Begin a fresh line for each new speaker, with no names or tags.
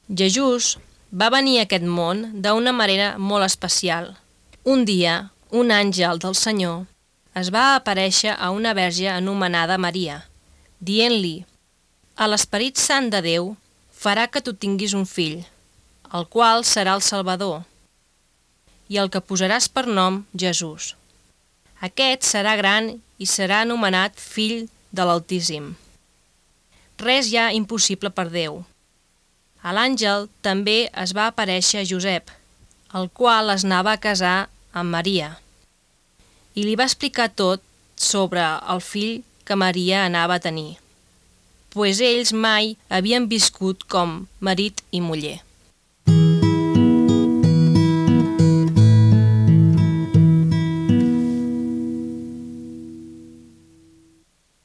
Jesús va venir a aquest món d'una manera molt especial. Un dia, un àngel del Senyor es va aparèixer a una verge anomenada Maria, dient-li: «A l'Esperit Sant de Déu farà que tu tinguis un fill, el qual serà el Salvador, i el que posaràs per nom Jesús. Aquest serà gran i serà anomenat Fill de l'Altíssim. Res hi ha impossible per Déu». A l'àngel també es va aparèixer Josep, el qual es anava a casar amb Maria, i li va explicar tot sobre el fill que Maria anava a tenir, pues ells mai havien viscut com marit i muller.